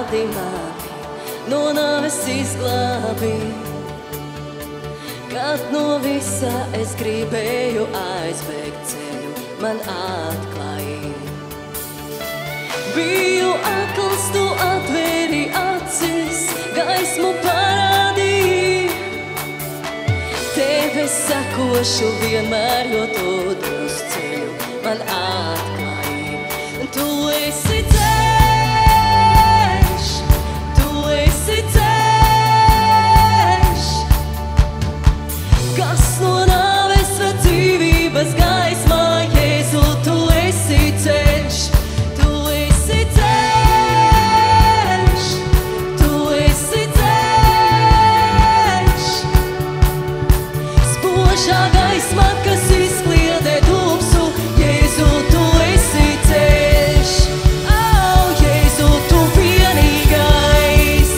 vārdi mani no nāves izglābi. Kad no visa es gribēju aizbēgt ceļu, man atklāji. Biju akls, tu atvēri acis, gaismu parādīji. Tev es sakošu vienmēr, jo tu dos ceļu, man atklāji. Tu esi ceļš, tu esi ceļš, kas no nāves ved dzīvības gaismā. Jēzu, tu esi ceļš, tu esi ceļš, tu esi ceļš. Spožā gaisma, kas izkliedē tumsu. Jēzu, tu esi ceļš, oh, Jēzu, tu vienīgais.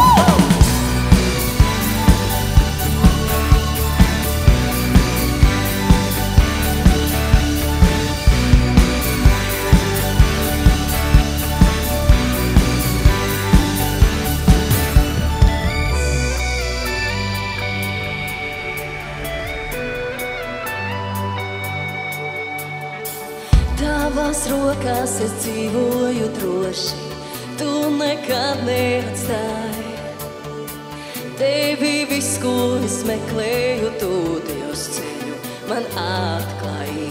Tavās rokās es dzīvoju droši, tu nekad neatstāji. Tevi viss, ko es meklēju, tu Dievs ceļu man atklāji.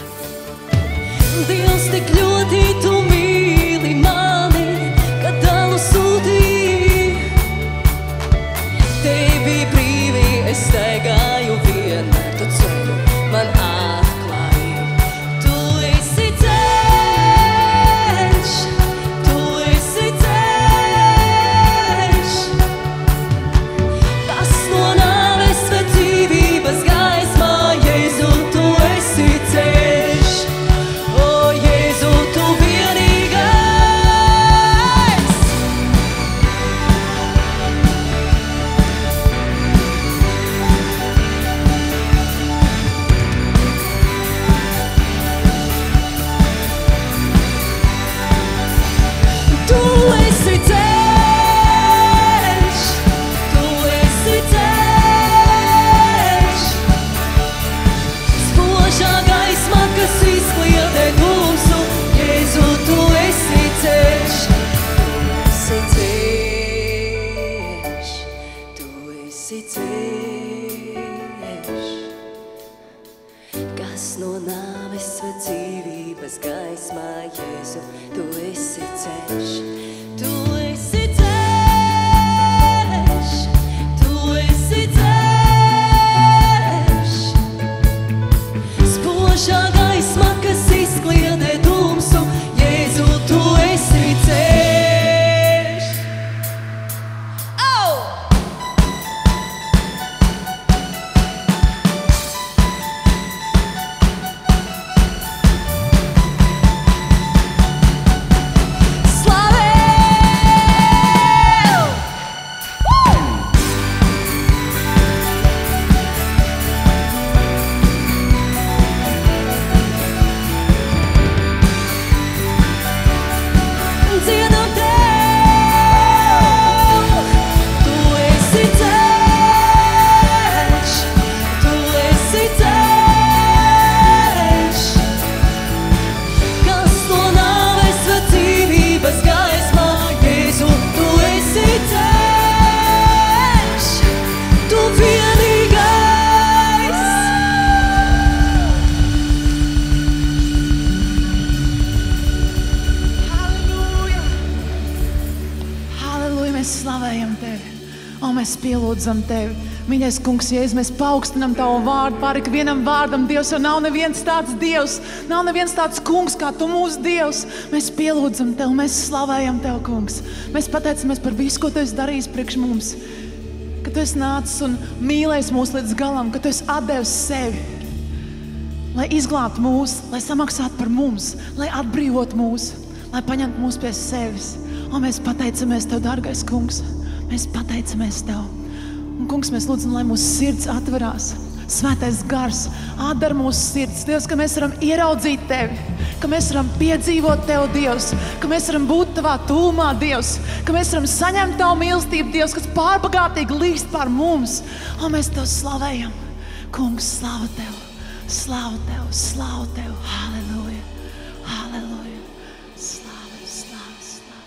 Dievs, tik ļoti tu mīli mani, kad dalu sūtīji. Tevi brīvi es staigāju vienmēr, tu ceļu man atklāji. Pielūdzam Tevi. Mīļais Kungs, Jēzus, mēs paaugstinam Tavu vārdu pār ikvienam vārdam, Dievs, jo nav neviens tāds Dievs, nav neviens tāds Kungs, kā Tu mūsu Dievs. Mēs pielūdzam Tevi, mēs slavējam Tevi, Kungs. Mēs pateicamies par visu, ko Tu esi darījis priekš mums, ka Tu esi nācis un mīlējis mūs līdz galam, ka Tu esi atdevis sevi, lai izglābtu mūs, lai samaksātu par mums, lai atbrīvotu mūs, lai paņemtu mūs pie sevis. Un mēs pateicamies Tev, dārgais Kungs. Mēs pateicamies Tev. Un, Kungs, mēs lūdzam, lai mūsu sirds atverās Svētais gars atdara mūsu sirds, Dievs, ka mēs varam ieraudzīt Tevi, ka mēs varam piedzīvot Tev, Dievs, ka mēs varam būt Tavā tūmā, Dievs, ka mēs varam saņemt Tavu mīlestību, Dievs, kas pārbagātīgi līst pār mums. Un mēs Tev slavējam. Kungs, slavu Tev, slavu Tev, slavu Tev. Halleluja, halleluja. Slavu, slavu, slavu.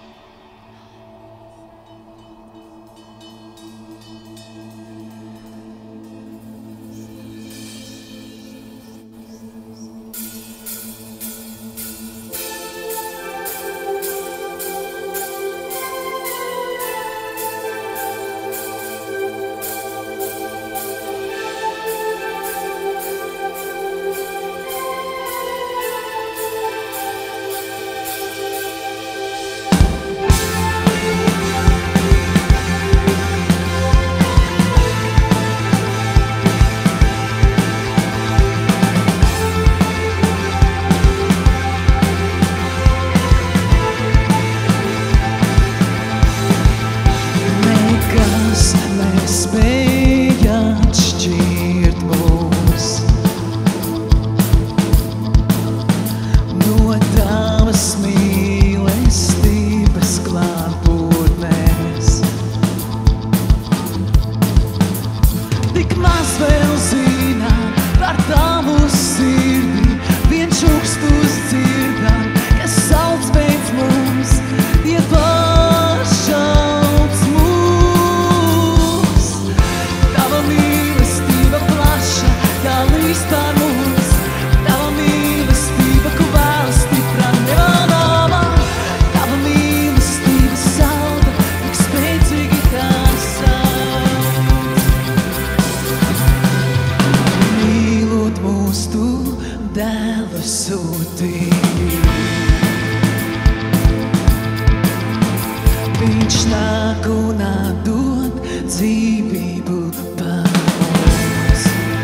Viņš nāk un atdod dzīvību par mums.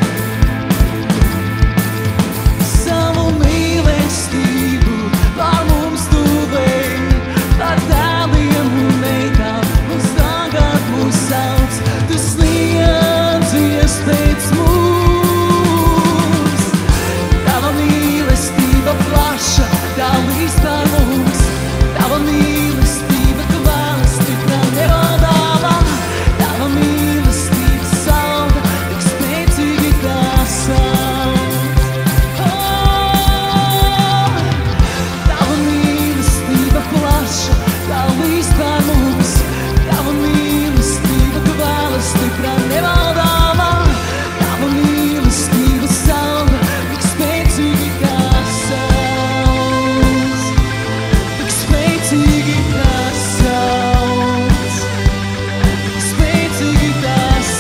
Savu mīlestību par mums tu vēji, par tēliem un meitām mums tagad mūs sauc. Tu sniedzies pēc mums. Tava mīlestība plaša, tā līst par mums. Tava mīlestība kvēl stipra nevaldāmā. Tava mīlestība salda, tik spēcīgi tā sauc. Tava mīlestība plaša, tā līst par mums. Tava mīlestība kvēl stipra nevaldāmā. Tava mīlestība salda, tik spēcīgi tā sauc. Tik spēcīgi tā sauc. Tik spēcīgi tā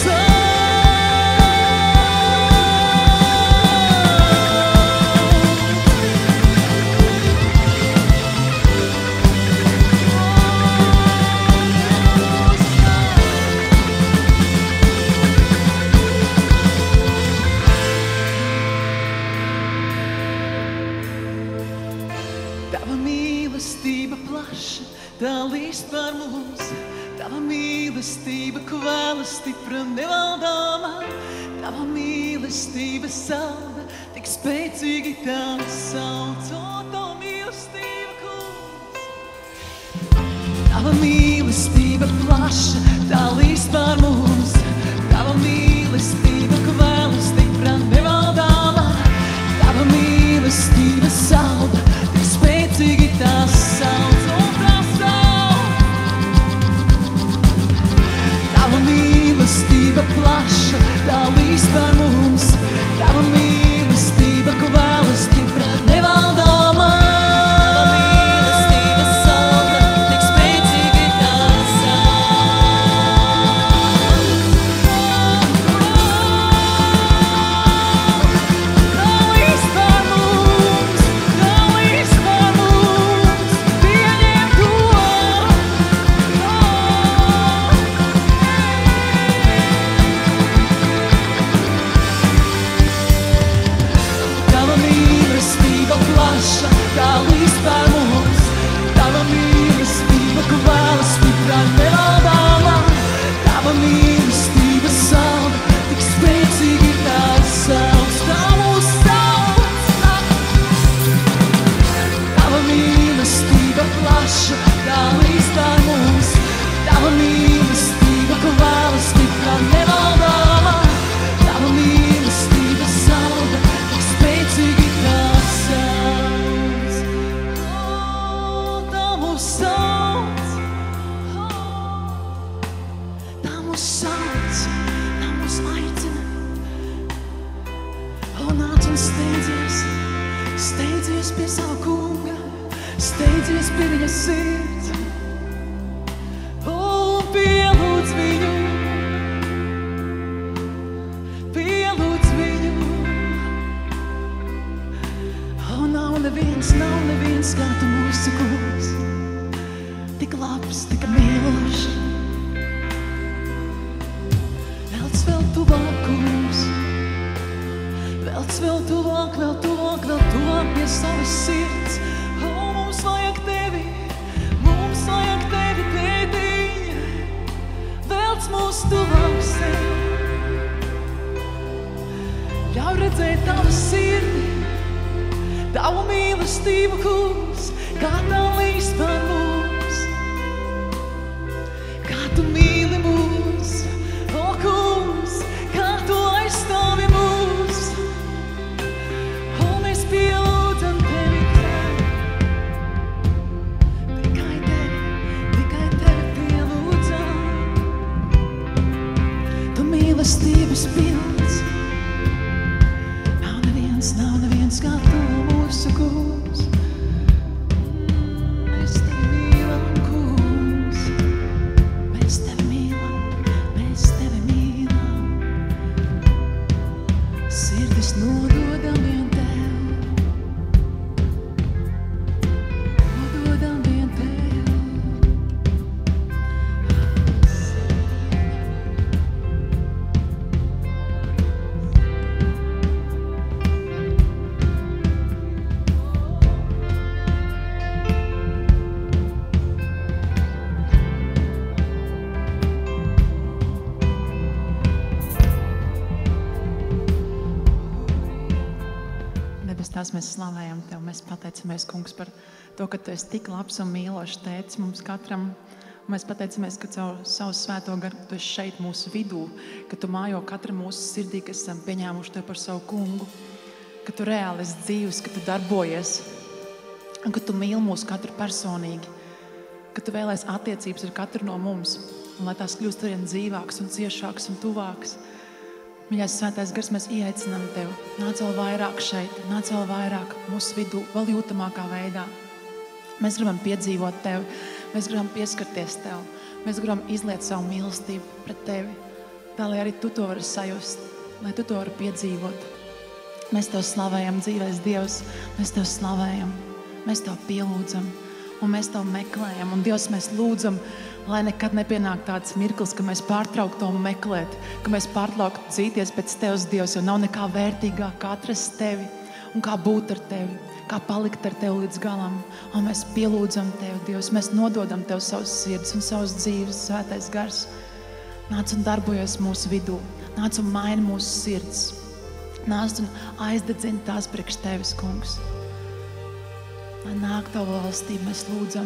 Tava mīlestība plaša, tā līst par mums. Tava mīlestība kvēla stipra nevaldāmā. Tava mīlestība salda, tik spēcīgi tā sauc. O, tava mīlestība, kungs. Tava mīlestība plaša, tā līst par mums. Tava mīlestība kvēla stipra nevaldāmā. Tava mīlestība salda, tik spēcīgi tā sauc. O, tā sauc. Tava mīlestība plaša, tā līst par mums. Tava mīlestība kvēla stipra nevaldāmā. Tava mīlestība salda, tik spēcīgi tā Tā līst par mums, tā līst par mums. Pieņem to. Tava mīlestība plaša, tā līst par mums. Tava mīlestība kvēla stipra nevaldāmā. Tava mīlestība salda, tik spēcīgi tā mūs sauc, tā mūs aicina. Nāc un steidzies pie savu kunga, steidzies pie viņa sirds. Pielūdz viņu, pielūdz viņu. Nav neviens kā tu mūsu kungs, tik labs, tik mīlošs. Velc vēl tuvāk, kungs, velc vēl tuvāk pie savas sirds. Mums vajag tevi pēdiņa, velc mūs tuvāk sev. Ļauj redzēt tavu sirdi, tavu mīlestību, kungs, kā tā līst par mums, kā tu mīli mūs, o kungs, kā tu aizstāvi mūs. O, mēs pielūdzam tevi, tikai tevi pielūdzam. Tu mīlestības pilns, nav neviens kā tu mūsu kungs. Mēs tevi mīlam, kungs, mēs tevi mīlam. Sirdis nododam vien tev, nododam vien tev. Tās mēs slavējam Tev, mēs pateicamies, kungs, par to, ka Tu esi tik labs un mīlošs tētis mums katram. Mēs pateicamies, ka caur savu svēto garu Tu esi šeit mūsu vidū, ka Tu mājo katram mūsu sirdī, kas esam pieņēmuši Tev par savu kungu, ka Tu reāli esi dzīvs, ka Tu darbojies, un ka Tu mīli mūs katru personīgi, ka Tu vēlēs attiecības ar katru no mums, un lai tās kļūst arvien dzīvākas un ciešākas un tuvākas. Mīļais svētais gars, mēs ieaicinām Tev. Nāc vēl vairāk šeit, nāc vēl vairāk mūsu vidū, vēl jūtamākā veidā. Mēs gribam piedzīvot Tevi, mēs gribam pieskarties Tev, mēs gribam izliet savu mīlestību pret Tevi, tā lai arī Tu to vari sajust, lai Tu to vari piedzīvot. Mēs Tev slavējam, dzīvais Dievs, mēs Tev slavējam, mēs Tev pielūdzam un mēs Tev meklējam. Un Dievs, mēs lūdzam, lai nekad nepienāk tāds mirklis, ka mēs pārtrauktu to meklēt, ka mēs pārtrauktu dzīties pēc Tevs, Dievs, jo nav nekā vērtīgāk kā atrast Tevi un kā būt ar Tevi, kā palikt ar Tevi līdz galam. Un mēs pielūdzam Tevi, Dievs, mēs nododam Tev savus sirdis un savus dzīves, svētais gars. Nāc un darbojies mūsu vidū, nāc un maini mūsu sirds, nāc un aizdedzini tās priekš Tevis, kungs. Lai nāk Tavu valstību, mēs lūdzam.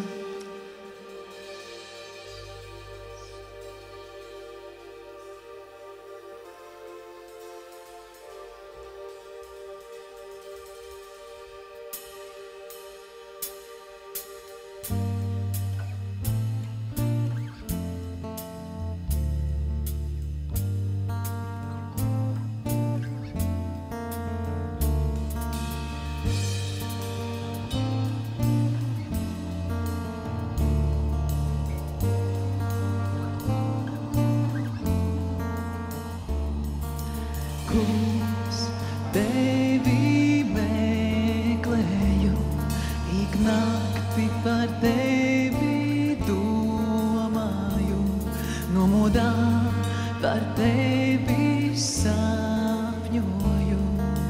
Kungs, Tevi meklēju, ik nakti par Tevi domāju, nomodā par Tevi sapņoju.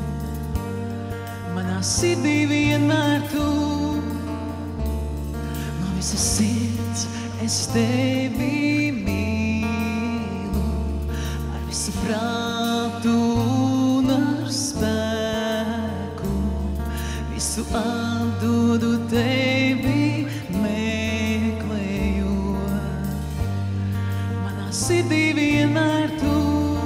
Manā sirdī vienmēr Tu, no visas sirds es Tevi mīlu, ar visu prātu un ar spēku, visu atdodu Tevi meklējot. Manā sirdī vienmēr Tu,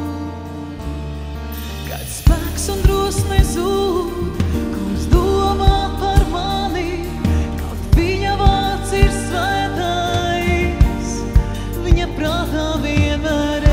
kad spēks un drosme zūd, kungs domā par mani, kaut viņa vārds ir svētais, viņa prātā vienmēr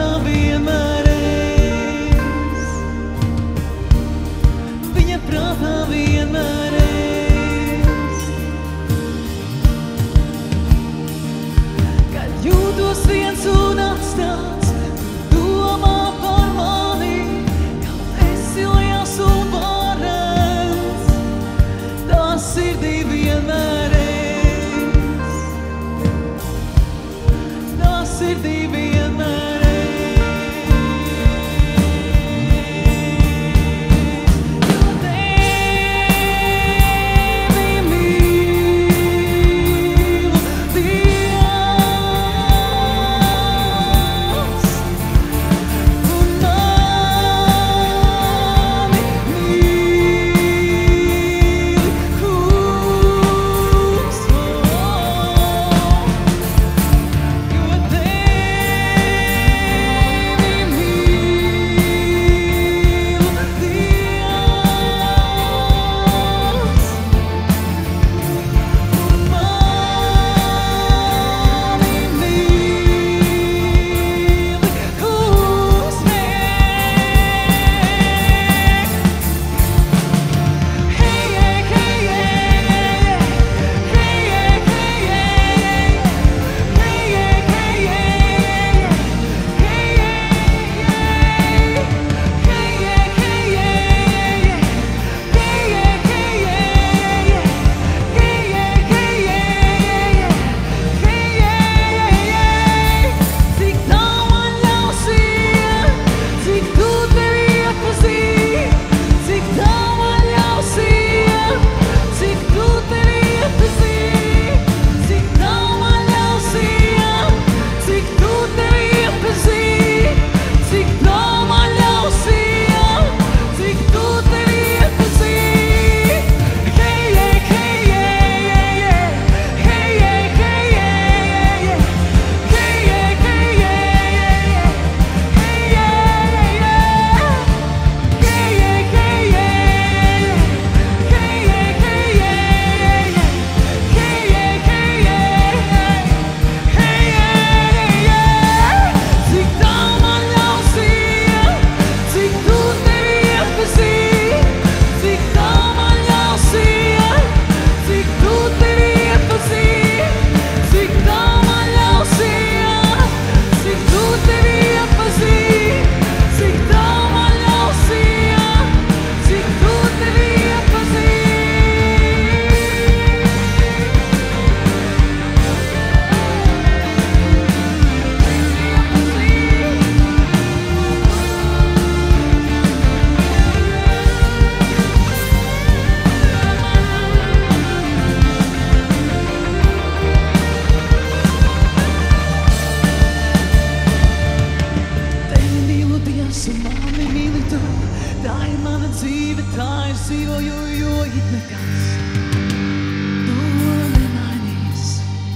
prātā vienmēr es. Viņa prātā vienmēr es. Kad jūtos viens un atstāts, domā par mani, jau esi liels un varens, tā sirdī vienmēr es. Tā sirdī vienmēr es. Jo tevi mīlu, Dievs, un mani mīli, Kungs. Jo tevi mīlu, Dievs, un mani mīli, Kungs. Cik tālu man ļausies, cik tu tevi iepazīt, cik tālu man ļausies, cik tu tevi iepazīt, cik tālu man ļausies, cik tu tevi iepazīt, cik tālu man ļausies, cik tu tevi iepazīt. Hey, yeah, hey, yeah, yeah, yeah. Hey, yeah, hey, yeah, yeah, yeah. Hey, yeah, hey, yeah, yeah, yeah. Hey, yeah, yeah, yeah. Hey, yeah, hey, yeah, yeah, yeah. Hey, yeah, hey, yeah, yeah, yeah. Hey, yeah, hey, yeah, yeah, yeah. Hey, yeah, yeah, yeah. Cik tālu man ļausies, cik tu tevi iepazīt, cik tālu man ļausies, cik tu tevi iepazīt, cik tālu man ļausies, cik tu tevi iepazīt, cik tālu man ļausies, cik tu tevi Tevi mīlu, Dievs, un mani mīli tu. Tā ir mana dzīve, tā ir dzīvoju, jo it nekas to nemainīs.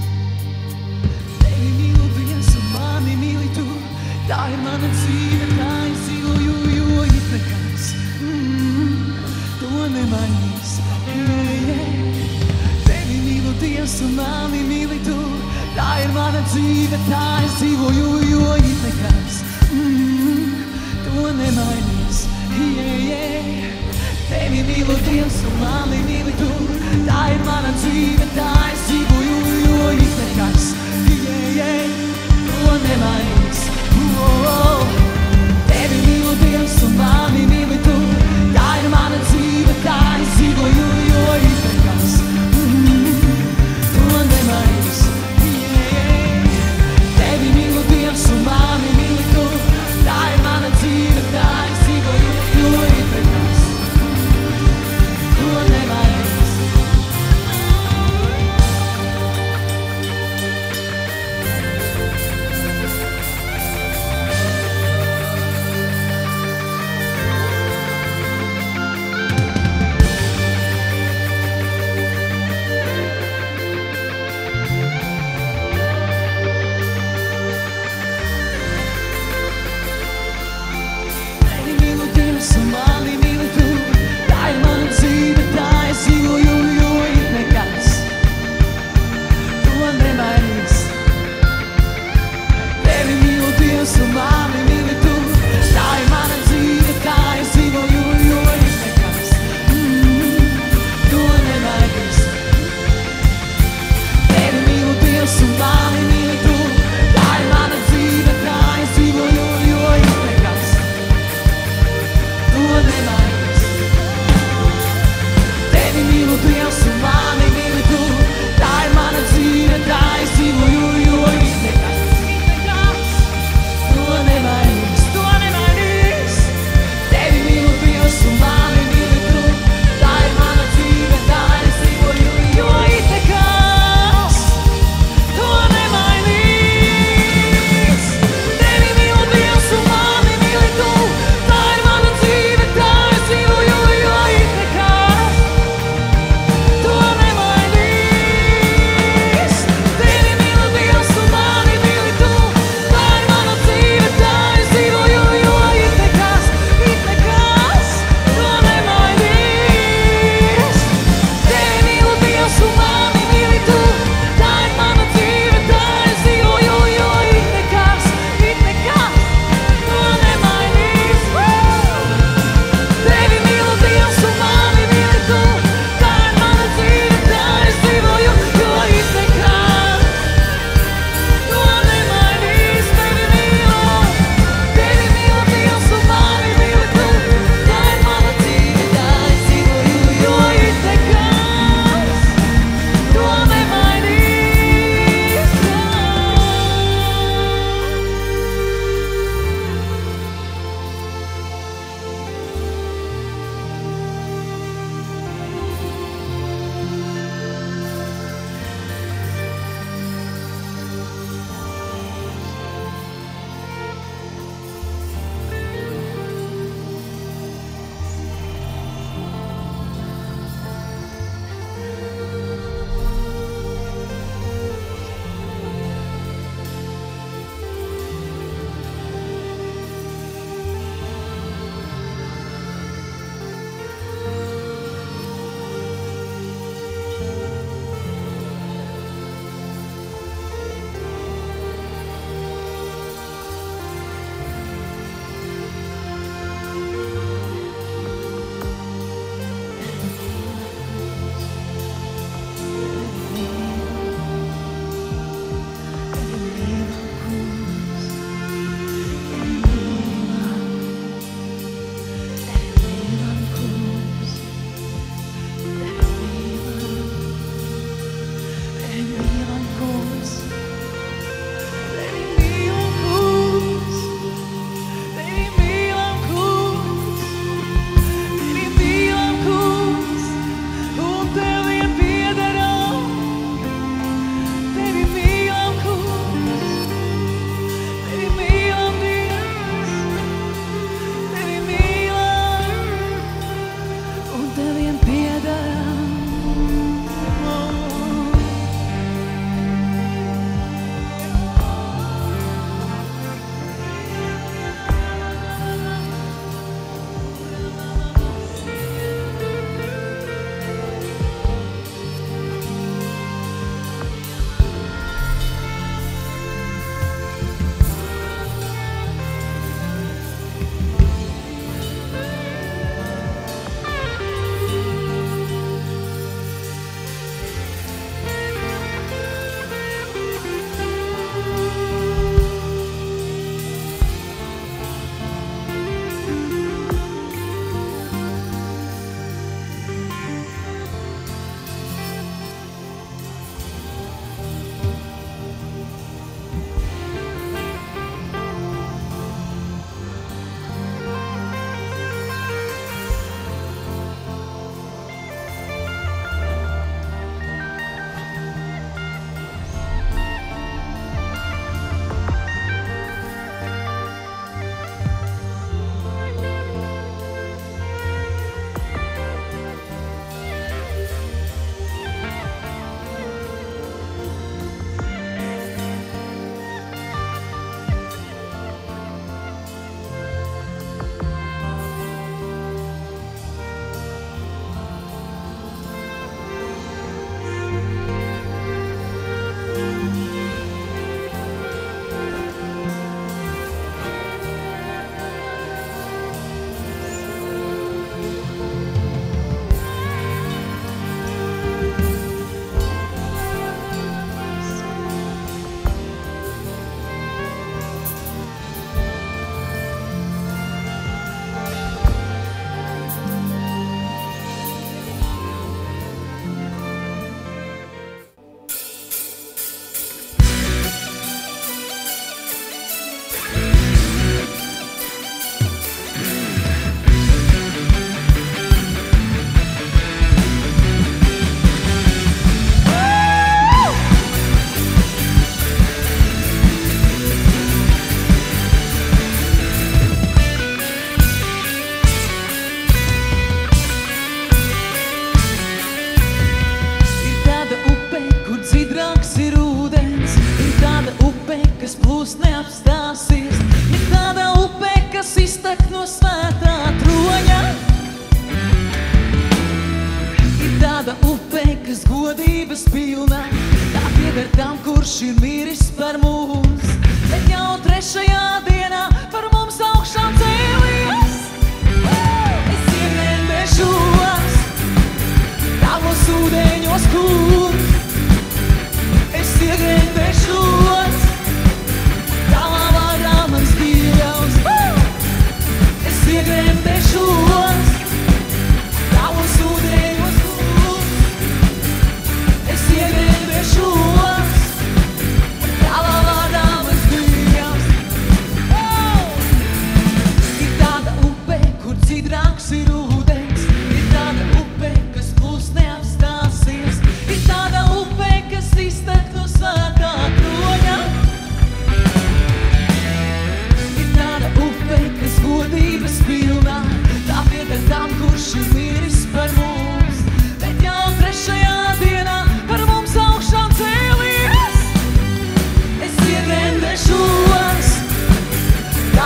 Tevi mīlu, Dievs, un mani mīli tu. Tā ir mana dzīve, tā ir dzīvoju, jo it nekas to nemainīs. Tevi mīlu, Dievs, un mani mīli tu. Tā ir mana dzīve, tā ir dzīvoju, jo it nekas to nemainīs. Tevi mīlu, Dievs, un mani mīli tu. Tā ir mana dzīve, tā es dzīvoju, jo it nekas to nemainīs. Tevi mīlu, Dievs, un mani mīli tu. Tā ir mana dzīve, tā es dzīvoju, jo it nekas to nemainīs. Tevi mīlu, Dievs, un mani mīli tu.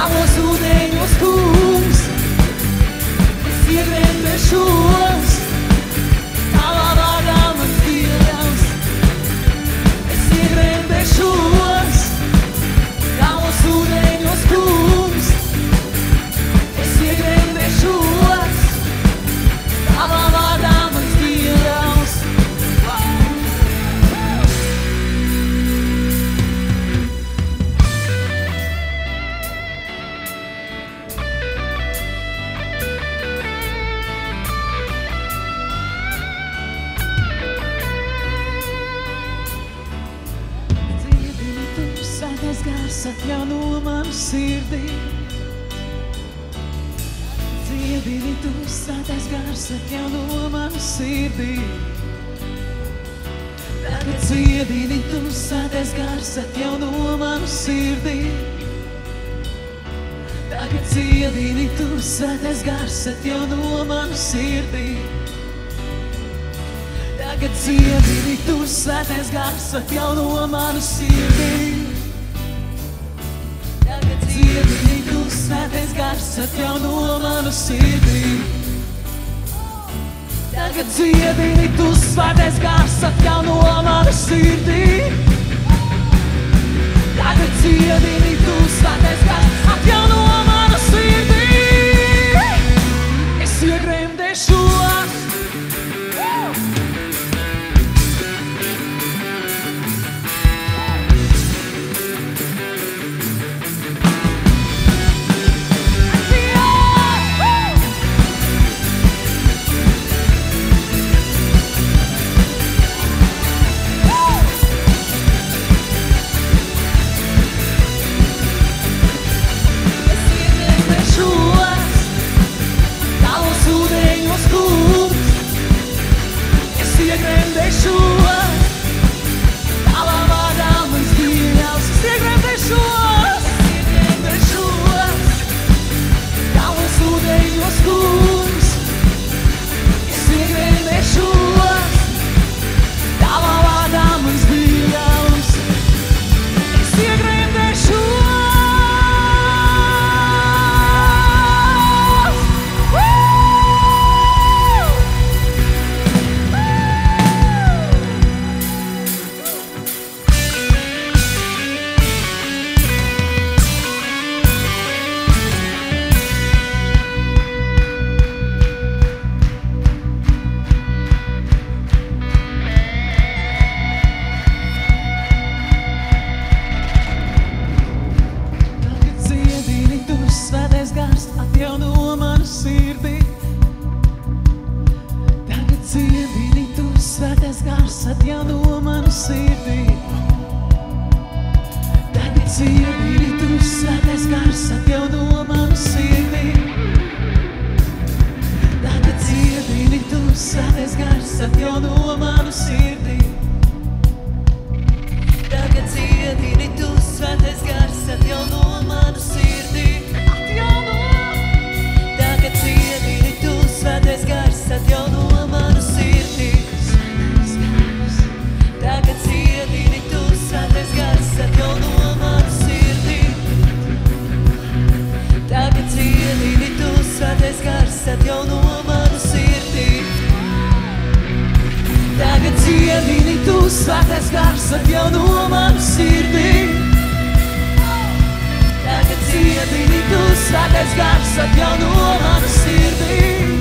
Tavos ūdeņos, kungs, es iegremdēšos, tavā vārdā mans Dievs. Es iegremdēšos, tavos ūdeņos, kungs, es iegremdēšos, tavā vārdā mans Dievs. Svētais gars atjauno manu sirdī. Dziedini tu, svētais gars atjauno manu sirdī. Tagad dziedini tu, svētais gars atjauno manu sirdī. Tagad dziedini tu, svētais gars atjauno manu sirdī. Tagad dziedini tu, svētais gars atjauno manu sirdī. Dziedini tu, svētais gars atjauno manu sirdī. Tagad dziedini tu, svētais gars atjauno manu sirdī. Tagad dziedini tu, svētais gars atjauno manu sirdī. Es iegremdēšos. Svētais gars atjauno manu sirdī. Tagad dziedini tu, svētais gars atjauno manu sirdī.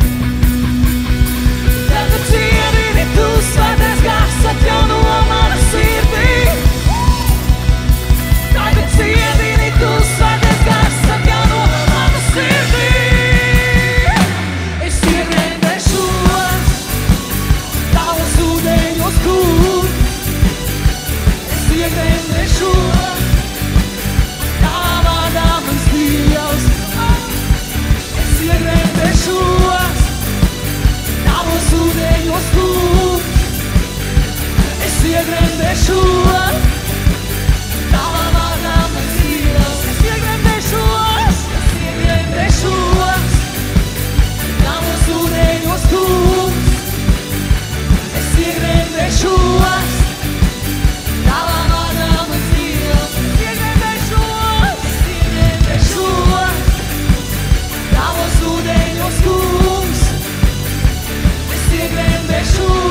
Tagad dziedini tu, svētais gars atjauno manu sirdī. Tagad dziedini tu, svētais gars atjauno manu sirdī. Es iegremdēšos tavos ūdeņos, kungs. Es iegremdēšos tavā vārdā mans Dievs. Es iegremdēšos Jēzu.